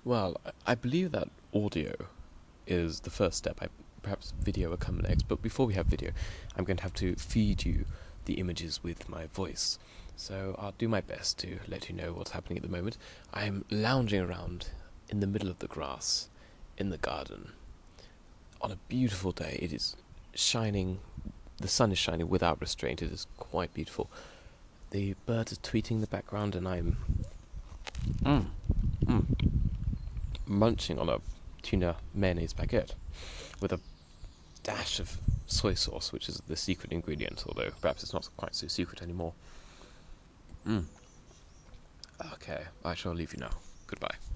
Well, I believe that audio is the first step. Perhaps video will come next, but before we have video, I'm going to have to feed you the images with my voice. So I'll do my best to let you know what's happening at the moment. I'm lounging around in the middle of the grass in the garden on a beautiful day. It is shining, the sun is shining without restraint. It is quite beautiful. The birds are tweeting in the background, and I'm mm, mm, munching on a tuna mayonnaise baguette with a dash of soy sauce, which is the secret ingredient, although perhaps it's not quite so secret anymore. Okay, I shall leave you now. Goodbye.